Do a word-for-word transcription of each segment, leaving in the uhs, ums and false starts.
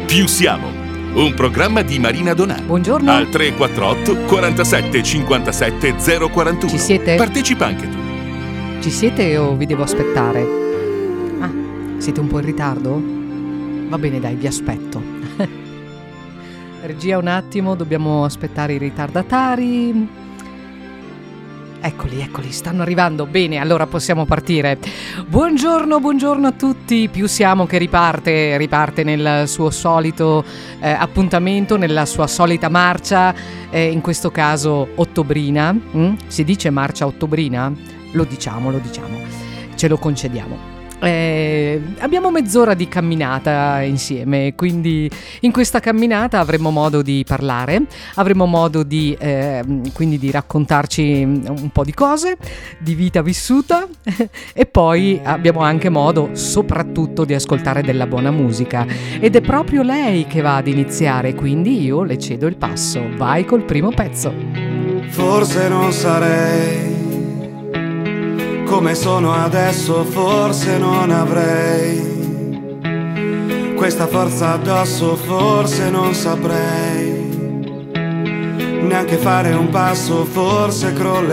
Più siamo, un programma di Marina Donà. Buongiorno. Al tre quattro otto quarantasette cinquantasette zero quarantuno. Ci siete? Partecipa anche tu. Ci siete o vi devo aspettare? Ah, siete un po' in ritardo? Va bene, dai, vi aspetto. Regia, un attimo, dobbiamo aspettare i ritardatari. Eccoli, eccoli, stanno arrivando. Bene, allora possiamo partire. Buongiorno, buongiorno a tutti. Più siamo che riparte, riparte nel suo solito eh, appuntamento, nella sua solita marcia, eh, in questo caso ottobrina. Mm? Si dice marcia ottobrina? Lo diciamo, lo diciamo, ce lo concediamo. Eh, abbiamo mezz'ora di camminata insieme, quindi in questa camminata avremo modo di parlare, avremo modo di eh, quindi di raccontarci un po' di cose, di vita vissuta e poi abbiamo anche modo soprattutto di ascoltare della buona musica, ed è proprio lei che va ad iniziare, quindi io le cedo il passo. Vai col primo pezzo. Forse non sarei come sono adesso, forse non avrei questa forza addosso, forse non saprei neanche fare un passo, forse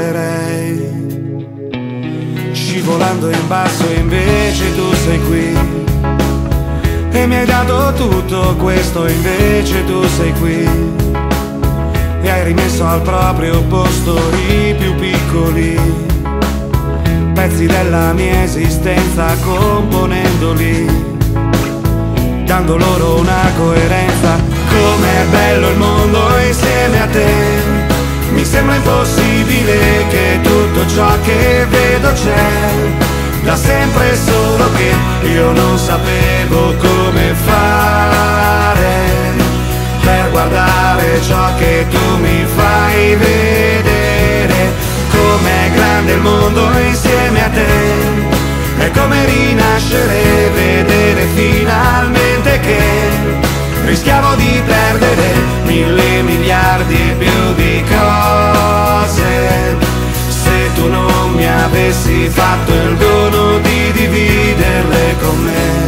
crollerei scivolando in basso, invece tu sei qui e mi hai dato tutto questo, invece tu sei qui e hai rimesso al proprio posto i più piccoli pezzi della mia esistenza, componendoli, dando loro una coerenza. Com'è bello il mondo insieme a te, mi sembra impossibile che tutto ciò che vedo c'è da sempre, solo che io non sapevo come fare per guardare ciò che tu mi fai vedere. Com'è grande il mondo insieme a te, è come rinascere, vedere finalmente che rischiavo di perdere mille miliardi e più di cose se tu non mi avessi fatto il dono di dividerle con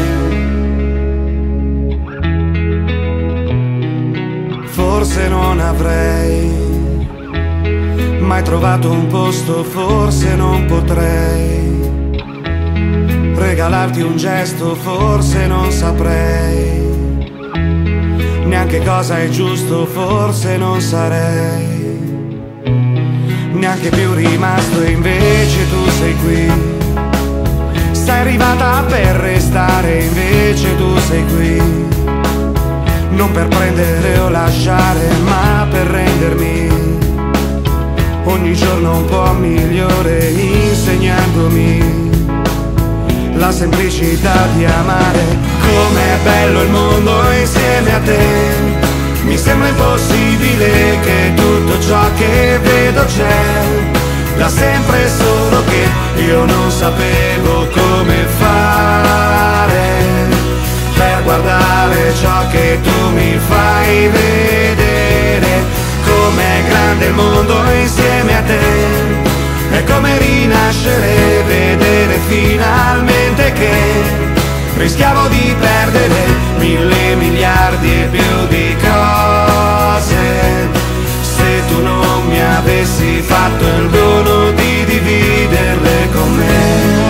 me. Forse non avrei mai trovato un posto, forse non potrei regalarti un gesto, forse non saprei neanche cosa è giusto, forse non sarei neanche più rimasto, invece tu sei qui, sei arrivata per restare, invece tu sei qui, non per prendere o lasciare, ma per rendermi ogni giorno un po' migliore, insegnandomi la semplicità di amare. Com'è bello il mondo insieme a te, mi sembra impossibile che tutto ciò che vedo c'è da sempre, solo che io non sapevo come fare per guardare ciò che tu mi fai vedere. Com'è grande il mondo insieme a te, è come rinascere, vedere finalmente che rischiavo di perdere mille miliardi e più di cose se tu non mi avessi fatto il dono di dividerle con me.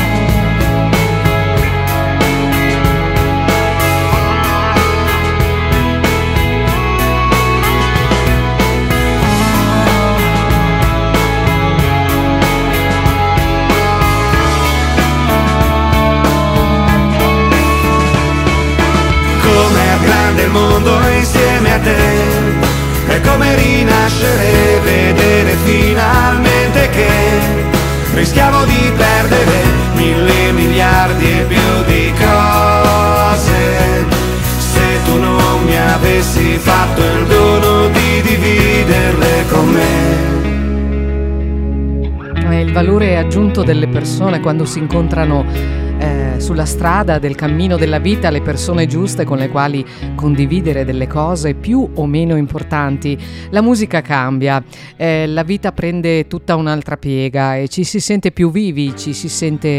Il mondo insieme a te, è come rinascere, vedere finalmente che rischiavo di perdere mille miliardi e più di cose se tu non mi avessi fatto il dono di dividerle con me. È il valore aggiunto delle persone quando si incontrano eh, sulla strada del cammino della vita, le persone giuste con le quali condividere delle cose più o meno importanti. La musica cambia, eh, la vita prende tutta un'altra piega e ci si sente più vivi, ci si sente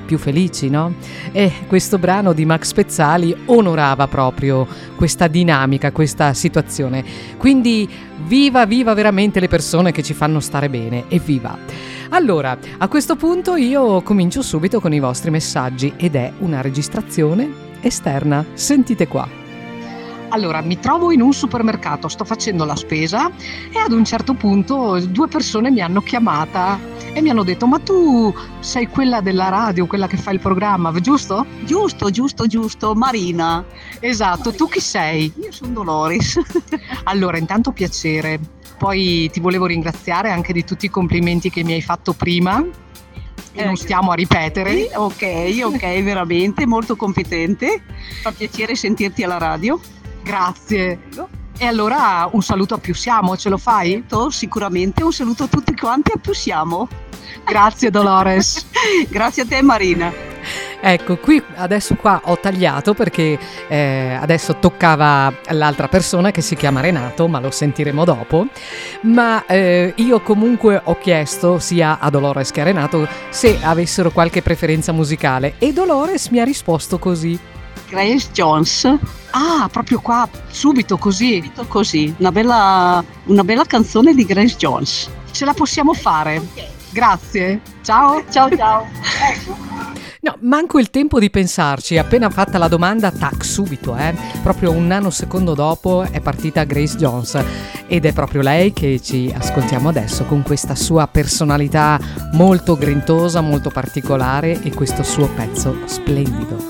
più felici, no? E questo brano di Max Pezzali onorava proprio questa dinamica, questa situazione. Quindi viva, viva veramente le persone che ci fanno stare bene, evviva! Allora, a questo punto io comincio subito con i vostri messaggi ed è una registrazione esterna. Sentite qua. Allora, mi trovo in un supermercato, sto facendo la spesa e ad un certo punto due persone mi hanno chiamata e mi hanno detto: ma tu sei quella della radio, quella che fa il programma, giusto? Giusto, giusto, giusto, Marina. Esatto, tu chi sei? Io sono Dolores. Allora, intanto piacere, poi ti volevo ringraziare anche di tutti i complimenti che mi hai fatto prima e non stiamo a ripetere. Ok, ok, veramente molto competente, fa piacere sentirti alla radio. Grazie. E allora un saluto a Più Siamo, ce lo fai? Sicuramente, un saluto a tutti quanti, a Più Siamo. Grazie Dolores. Grazie a te Marina. Ecco, qui adesso qua ho tagliato perché eh, adesso toccava l'altra persona che si chiama Renato, ma lo sentiremo dopo. Ma eh, io comunque ho chiesto sia a Dolores che a Renato se avessero qualche preferenza musicale e Dolores mi ha risposto così. Grace Jones. Ah, proprio qua, subito così. Subito così, una bella, una bella canzone di Grace Jones. Ce la possiamo fare. Okay. Grazie. Ciao. Ciao ciao. Ecco. No, manco il tempo di pensarci, appena fatta la domanda, tac, subito, eh. Proprio un nanosecondo dopo è partita Grace Jones ed è proprio lei che ci ascoltiamo adesso con questa sua personalità molto grintosa, molto particolare e questo suo pezzo splendido.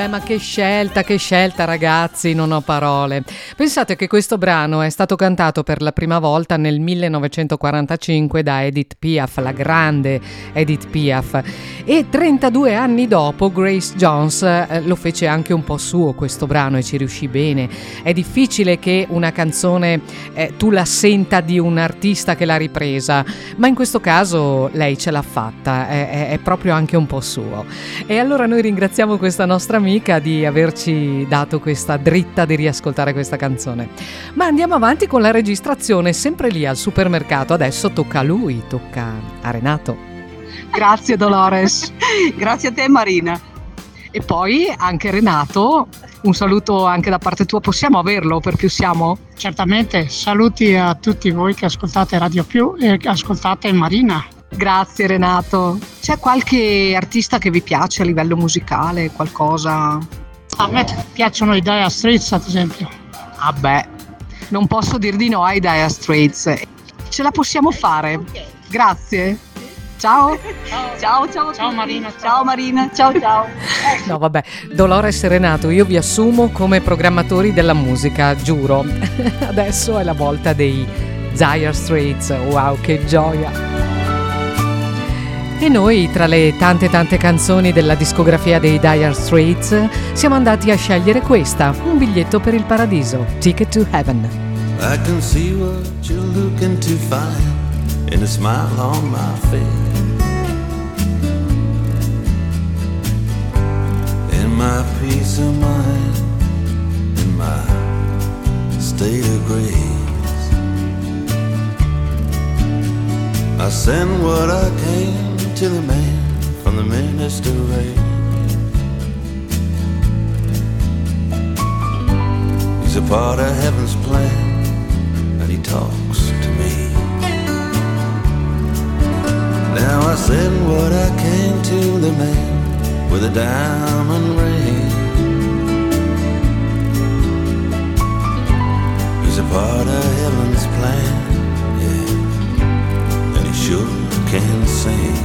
Beh, ma che scelta, che scelta ragazzi, non ho parole. Pensate che questo brano è stato cantato per la prima volta nel millenovecentoquarantacinque da Edith Piaf, la grande Edith Piaf, e trentadue anni dopo Grace Jones eh, lo fece anche un po' suo questo brano e ci riuscì bene. È difficile che una canzone eh, tu la senta di un artista che l'ha ripresa, ma in questo caso lei ce l'ha fatta, è, è, è proprio anche un po' suo. E allora noi ringraziamo questa nostra amica di averci dato questa dritta di riascoltare questa canzone. Ma andiamo avanti con la registrazione, sempre lì al supermercato. Adesso tocca a lui, tocca a Renato. Grazie Dolores, grazie a te Marina. E poi anche Renato, un saluto anche da parte tua, possiamo averlo per Più Siamo? Certamente, saluti a tutti voi che ascoltate Radio Più e che ascoltate Marina. Grazie Renato. C'è qualche artista che vi piace a livello musicale, qualcosa? A me piacciono i Dire Straits, ad esempio. Ah beh, non posso dir di no ai Dire Straits. Ce la possiamo fare. Grazie. Ciao. Ciao, ciao, ciao, ciao Marina. Ciao, ciao Marina, ciao ciao. No vabbè, Dolores e Renato, io vi assumo come programmatori della musica, giuro. Adesso è la volta dei Dire Straits. Wow, che gioia. E noi, tra le tante tante canzoni della discografia dei Dire Straits, siamo andati a scegliere questa, Un biglietto per il paradiso, Ticket to Heaven. I can see what you're looking to find in a smile on my face, in my peace of mind, in my state of grace. I send what I came to the man from the minister race. He's a part of heaven's plan, and he talks to me. Now I send what I came to the man with a diamond ring. He's a part of heaven's plan, yeah, and he sure can sing.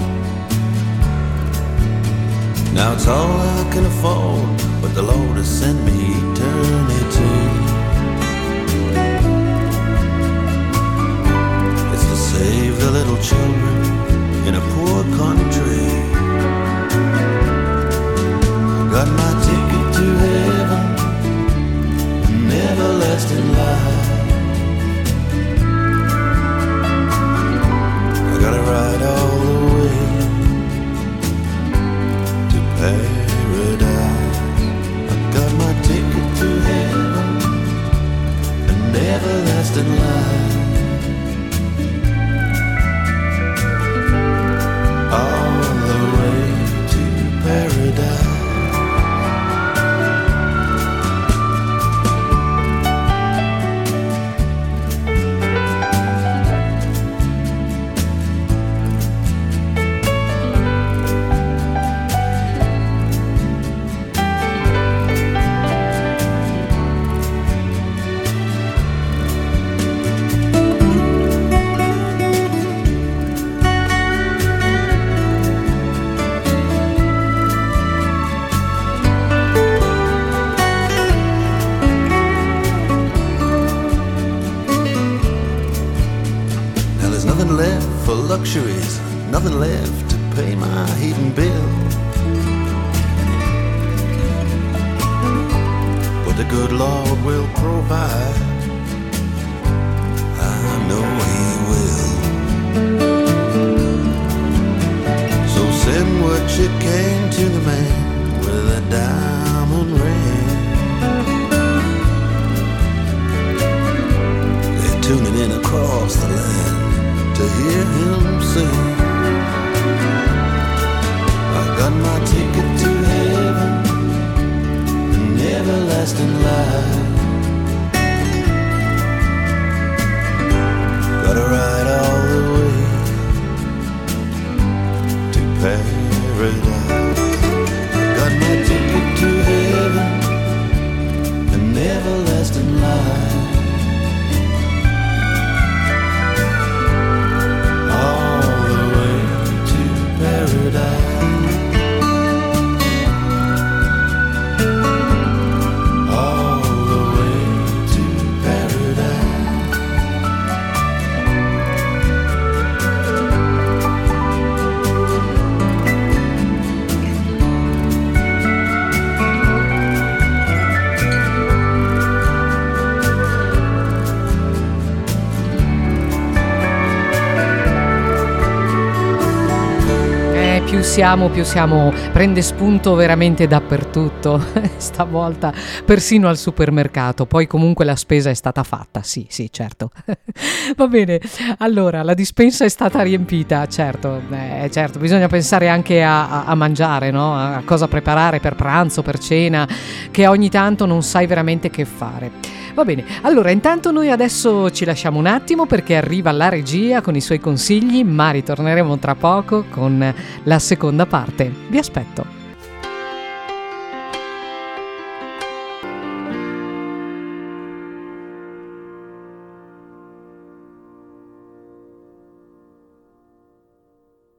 Now it's all I can afford, but the Lord has sent me eternity. It's to save the little children in a poor country. I got my ticket to heaven, an everlasting life. I gotta ride all the way paradise. I got my ticket to heaven, an everlasting life. All the way to paradise. Luxuries, nothing left to pay my heating bill. But the good Lord will provide, I know He will. So send what you came to the man with a diamond ring. They're tuning in across the land to hear him sing. I got my ticket to heaven, an everlasting life. Gotta ride all the way to paradise. Got my ticket to heaven, an everlasting life. Paradise. più siamo, più siamo, prende spunto veramente dappertutto, stavolta persino al supermercato, poi comunque la spesa è stata fatta, sì, sì, certo. Va bene, allora la dispensa è stata riempita, certo, eh, certo, bisogna pensare anche a, a, a mangiare, no? A cosa preparare per pranzo, per cena, che ogni tanto non sai veramente che fare. Va bene, allora intanto noi adesso ci lasciamo un attimo perché arriva la regia con i suoi consigli, ma ritorneremo tra poco con la seconda parte. Vi aspetto.